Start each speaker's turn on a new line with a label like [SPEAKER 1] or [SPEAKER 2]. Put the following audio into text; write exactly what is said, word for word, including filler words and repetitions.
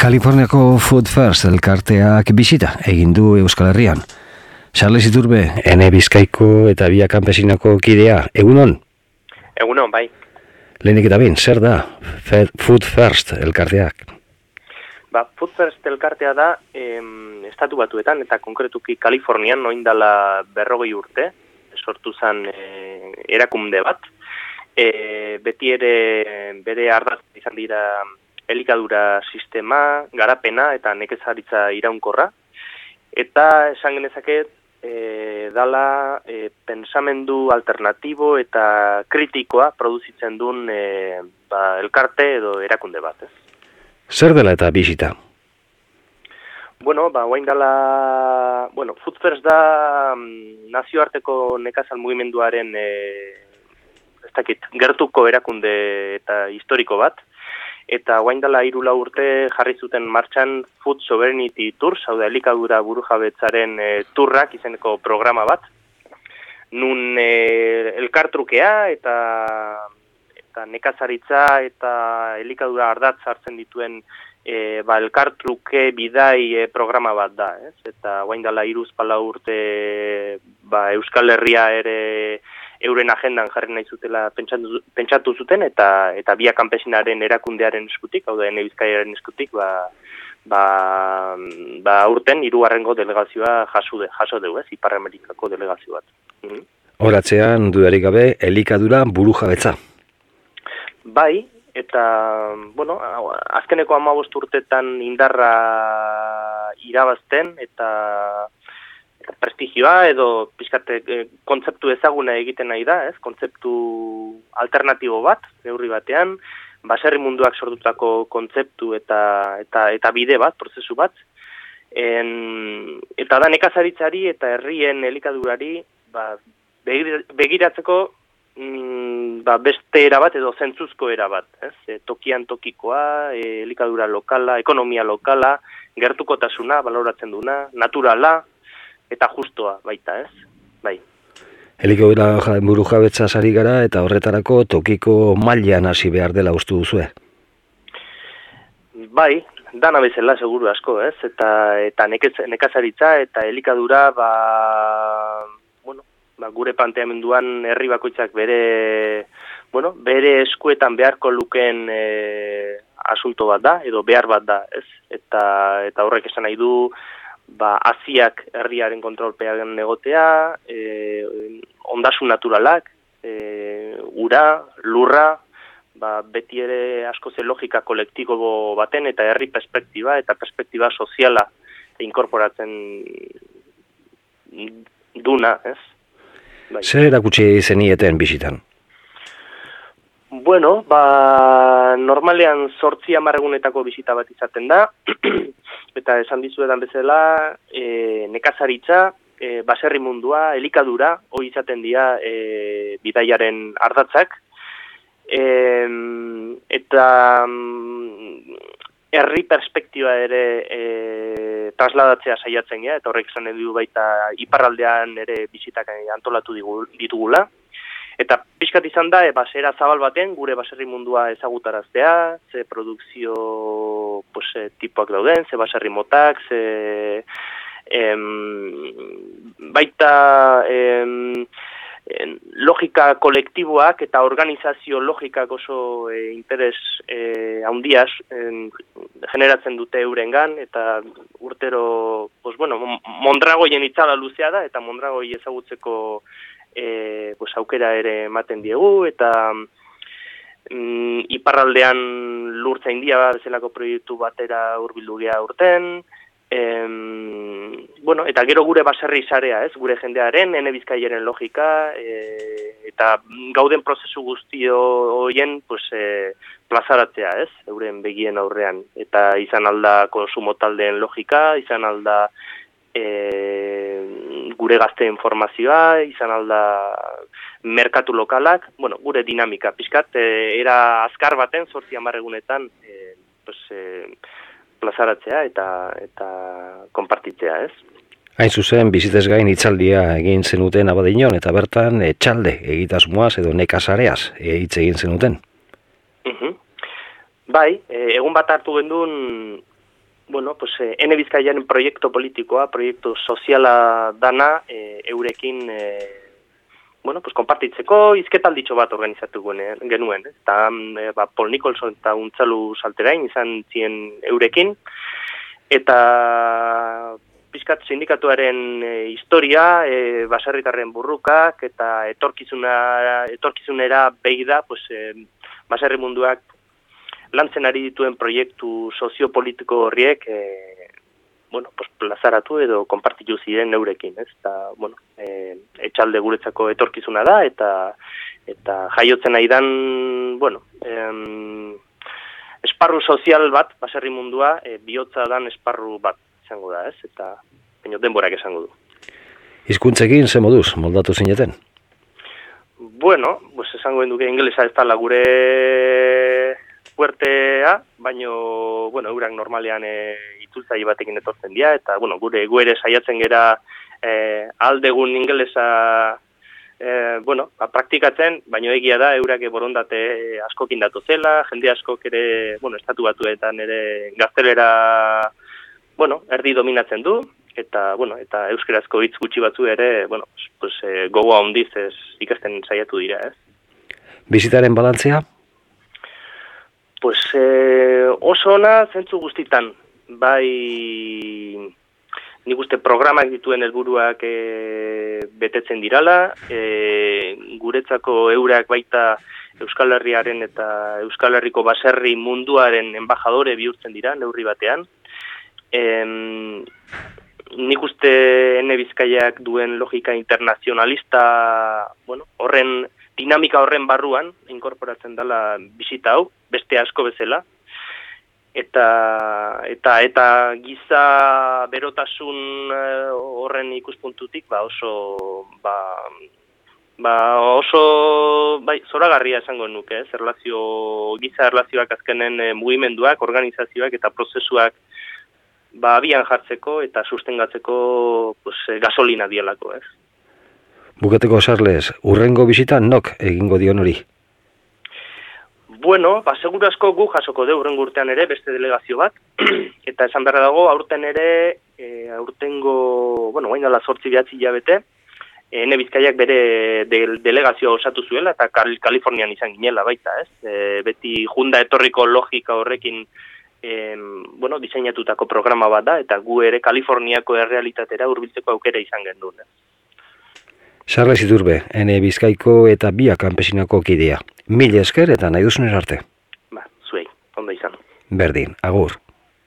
[SPEAKER 1] Kaliforniako Food First elkarteak bisita egin du Euskal Herrian. Charles Iturbe, Ene Bizkaiko eta Bia Kanpesinako kidea, egunon?
[SPEAKER 2] Egunon, bai.
[SPEAKER 1] Lehenik eta bain, zer da Food First elkarteak?
[SPEAKER 2] Ba, Food First elkartea da em, estatu batuetan eta konkretuki Kalifornian noindala berrogei urte, sortu zen e, erakunde bat. E, beti ere bere ardaz izan dira elikadura sistema, garapena eta nekazaritza iraunkorra. Eta esan genezaket, e, dala e, pensamendu alternatibo eta kritikoa produzitzen duen e, ba, elkarte edo erakunde bat, ez?
[SPEAKER 1] Zer dela eta bisita?
[SPEAKER 2] Bueno, ba, guain dela, bueno, Food First da mm, nazioarteko nekazal mugimenduaren e, ez dakit, gertuko erakunde eta historiko bat. Eta guain dela hiru lau urte jarri zuten martxan Food Sovereignty Tours, hau da elikadura burujabetzaren e, turrak izeneko programa bat. Nun e, elkartrukea eta, eta nekazaritza eta elikadura ardatz hartzen dituen e, ba, elkartruke bidai e, programa bat da. Ez? Eta guain dela hiruz pala urte ba, Euskal Herria ere euren agendan jarri nahi zutela pentsatu, pentsatu zuten eta eta Bia Kanpesinaren erakundearen eskutik, hau da Ene Bizkaiaren eskutik, ba, ba, ba urten hirugarrengo delegazioa jaso de, jaso dugu, ez, Ipar Amerikako delegazio bat. Mm-hmm.
[SPEAKER 1] Horatzean dudarik gabe elikadura burujabetza.
[SPEAKER 2] Bai, eta bueno, azkeneko hamabost urtetan indarra irabazten eta prestigioa edo pixkate e, kontzeptu ezaguna egiten nahi da, ez? Kontzeptu alternatibo bat, neurri batean, baserri munduak sortutako kontzeptu eta eta eta bide bat, prozesu bat. En, eta da nekazaritzari eta herrien elikadurari ba, begiratzeko mm, ba, beste era bat edo zentzuzko era bat, ez? E, tokian tokikoa, e, elikadura lokala, ekonomia lokala, gertukotasuna, baloratzen duna, naturala, eta justoa baita, ez? Bai.
[SPEAKER 1] Elikadura burujabetza ari gara eta horretarako tokiko mailan hasi behar dela uste duzue.
[SPEAKER 2] Bai, dana bezala seguru asko, ez? Eta eta nekazaritza eta elikadura ba bueno, ba, gure planteamenduan herri bakoitzak bere bueno, bere eskuetan beharko lukeen e, asunto bat da edo behar bat da, ez? Eta eta horrek esan nahi du ba, aziak herriaren kontrolpean egotea, e, ondasun naturalak, e, ura, lurra, ba, beti ere askoz logika kolektibo baten eta herri perspektiba eta perspektiba soziala inkorporatzen duna, ez? Bai.
[SPEAKER 1] Zer erakutsi zenieten bisitan?
[SPEAKER 2] Bueno, ba, normalean zortzi hamarregunetako bisita bat izaten da, eta esan dizuetan bezala, e, nekazaritza, e, baserri mundua, elikadura, hori izaten dira e, bidaiaren ardatzak, e, eta mm, herri perspektiba ere e, trasladatzea saiatzen gara, eta horrek esan edu baita iparraldean ere bisitak antolatu ditugula. Eta pixkat izan da, e, basera zabal baten, gure baserri mundua ezagutaraztea, ze produkzio pues, e, tipoak dauden, ze baserri motak, ze em, baita em, en, logika kolektiboak eta organizazio logikak oso e, interes e, handiaz en, generatzen dute eurengan, eta urtero, pues, bueno, Mondragoien itzala luzea da, eta Mondragoi ezagutzeko E, pues, aukera ere ematen diegu, eta mm, iparraldean lurtza india bezalako proiektu batera hurbildu gea urten, em, bueno, eta gero gure baserri sarea, ez, gure jendearen, Ene Bizkaiaren logika, e, eta gauden prozesu guztio horien pues, e, plazaratzea, ez, euren begien aurrean, eta izan alda konsumo taldeen logika, izan alda E, gure gazte informazioa, izan alda merkatu lokalak, bueno, gure dinamika, pixkat, e, era azkar baten, zortzi hamarregunetan, e, pues, e, plazaratzea eta eta konpartitzea, ez?
[SPEAKER 1] Hain zuzen, bizitez gain hitzaldia egin zenuten Abadiñon, eta bertan etxalde egitasmoaz edo nekazareaz hitz egin zenuten.
[SPEAKER 2] Uh-huh. Bai, egun bat hartu gendun bueno, pues, eh, Ene Bizkaiaren proiektu politikoa, proiektu soziala dana, eh, eurekin, eh, bueno, pues, konpartitzeko hizketalditxo bat organizatu genuen. Eh? Eta eh, ba, Paul Nicholson eta Untzalu Salterain izan zien eurekin, eta pizkat sindikatuaren e, historia, e, baserritarren burrukak, eta etorkizuna, etorkizunera behi da, pues, e, baserri munduak lantzen ari dituen proiektu soziopolitiko horriek, e, bueno, pues, plazaratu edo konpartitu ziren eurekin, ez? Eta, bueno, e, etxalde guretzako etorkizuna da, eta eta jaiotzen nahi dan, bueno, em, esparru sozial bat, baserri mundua, e, bihotza dan esparru bat izango da, ez? Eta baino denborak esango du.
[SPEAKER 1] Hizkuntzekin ze moduz moldatu zineten?
[SPEAKER 2] Bueno, pues esango duke ingelesa ez dela gure fuertea, baino, bueno, eurak normalean e, itzultzaile batekin etortzen dira, eta, bueno, gure guere saiatzen gera e, aldegun ingelesa e, bueno, ba, praktikatzen, baino egia da, eurak borondate askokin datu zela, jende askok ere, bueno, estatu batuetan ere gaztelera, bueno, erdi dominatzen du, eta, bueno, eta euskerazko hitz gutxi batzu ere, bueno, pues, e, gogoa hondiz ez ikasten saiatu dira, ez?
[SPEAKER 1] Bizitaren balantzea?
[SPEAKER 2] Pues eh, oso ona zentzu guztitan, bai nik uste programak dituen helburuak e, betetzen dirala, e, guretzako eurak baita Euskal Herriaren eta Euskal Herriko baserri munduaren embajadore bihurtzen dira, neurri batean. E, nik uste Ene Bizkaiak duen logika internazionalista, bueno, horren dinamika horren barruan inkorporatzen dela bisita hau, beste asko bezala, eta eta eta giza berotasun horren ikuspuntutik ba oso ba, ba oso bai zoragarria esango nuke, ez? Erlazio giza erlazioak azkenen mugimenduak, organizazioak eta prozesuak ba abian jartzeko eta sustengatzeko pues gasolina dielako, ez?
[SPEAKER 1] Bukateko Sarles, urrengo bisitan nok egingo dion hori?
[SPEAKER 2] Bueno, ba, seguru asko gu jasoko de urrengo urtean ere beste delegazio bat, eta esan beharra dago, aurten ere, e, aurtengo, bueno, guain dela zortzi behatzi hilabete, Ene Bizkaiak bere de, delegazioa osatu zuela, eta Kal Kalifornian izan ginela baita, ez? E, beti junda etorriko logika horrekin, e, bueno, diseinatutako programa bat da, eta gu ere Kaliforniako errealitatera hurbiltzeko aukera izan gendun, ez?
[SPEAKER 1] Sarles Iturbe, Ene Bizkaiko eta Bia kanpesinako kidea. Mil esker eta nahi duzunez arte.
[SPEAKER 2] Ba, zuei, ondo izan.
[SPEAKER 1] Berdin, agur.